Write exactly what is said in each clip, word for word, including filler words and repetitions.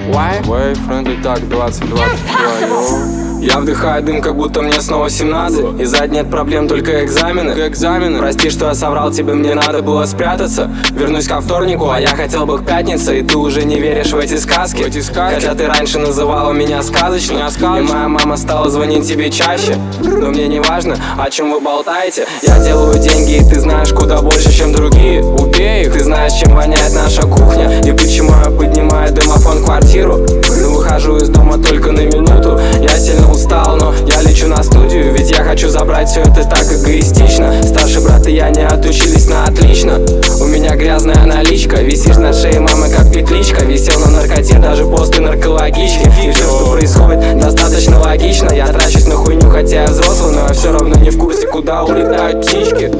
Why? Way, friendly, так, двадцать двадцать два. Я вдыхаю дым, как будто мне снова семнадцать. И сзади нет проблем, только экзамены. Только экзамены. Прости, что я соврал тебе, мне надо было спрятаться. Вернусь ко вторнику, а я хотел бы к пятнице. И ты уже не веришь в эти сказки, в эти сказки. Хотя ты раньше называла меня сказочным. И моя мама стала звонить тебе чаще. Но мне не важно, о чем вы болтаете. Я делаю деньги, и ты знаешь куда больше, чем другие. Убей их. Ты знаешь, чем воняет наша кухня. И почему я поднимаю домофон квартиру. Но выхожу из дома только на минуту. Я сильно устал, но я лечу на студию. Ведь я хочу забрать все это так эгоистично. Старший брат и я не отучились на отлично. У меня грязная наличка. Висишь на шее мамы как петличка. Висел на наркоте даже после наркологички. И все, что происходит, достаточно логично. Я трачусь на хуйню, хотя я взрослый, но я все равно не в курсе, куда улетают птички.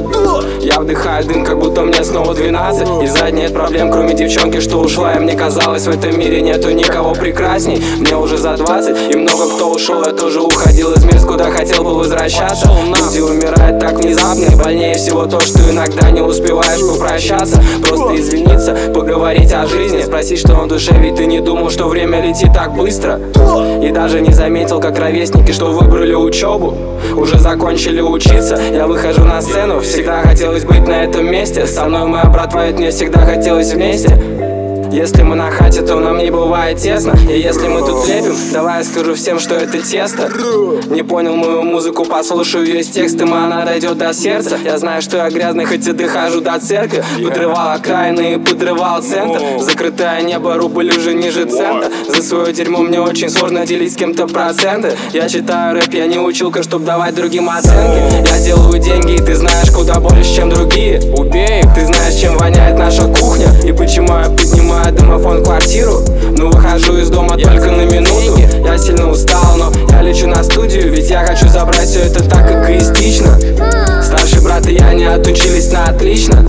Я вдыхаю дым, как будто мне снова двенадцать. И сзади нет проблем, кроме девчонки, что ушла. И мне казалось, в этом мире нету никого прекрасней. Мне уже за двадцать, и много кто ушел. Я тоже уходил из мест, куда хотел бы возвращаться. Люди умирают так внезапно, и больнее всего то, что иногда не успеваешь попрощаться. Просто извиниться, поговорить о жизни, спросить, что в душе, ведь ты не думал, что время летит так быстро. И даже не заметил, как ровесники, что выбрали учебу, уже закончили учиться. Я выхожу на сцену, всегда хотелось быть на этом месте. Со мной моя братва, ведь мне всегда хотелось вместе. Если мы на хате, то нам не бывает тесно. И если мы тут лепим, давай я скажу всем, что это тесто. Не понял мою музыку, послушаю весь текст, и она дойдет до сердца. Я знаю, что я грязный, хоть и дохожу до церкви. Подрывал окраины и подрывал центр. Закрытое небо, рубль уже ниже цента. За свое дерьмо мне очень сложно делить с кем-то проценты. Я читаю рэп, я не училка, чтоб давать другим оценки. Я делаю деньги, и ты знаешь куда больше, чем другие. Убей их. Ты знаешь, чем воняет наша кухня. И почему я поднимаю домофон квартиру. Но выхожу из дома только на минуту. Я сильно устал, но я лечу на студию. Ведь я хочу забрать все это так эгоистично. Старший брат и я не отучились на отлично.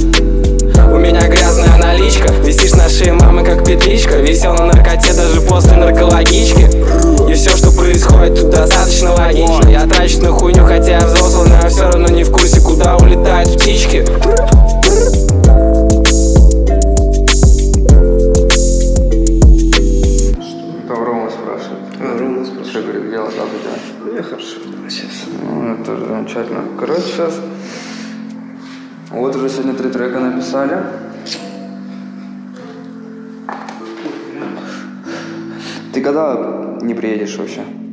У меня грязная наличка. Висишь на шее мамы как петличка. Висел на наркоте даже после наркологички. И все, что происходит, тут достаточно логично. Я трачусь на хуйню, хотя я взрослый, но я все равно не в курсе, куда улетают птички. Что, говорит, дело, как у тебя? Мне хорошо, сейчас. Ну, это тоже замечательно. Короче, сейчас. Вот уже сегодня три трека написали. Ты когда не приедешь вообще?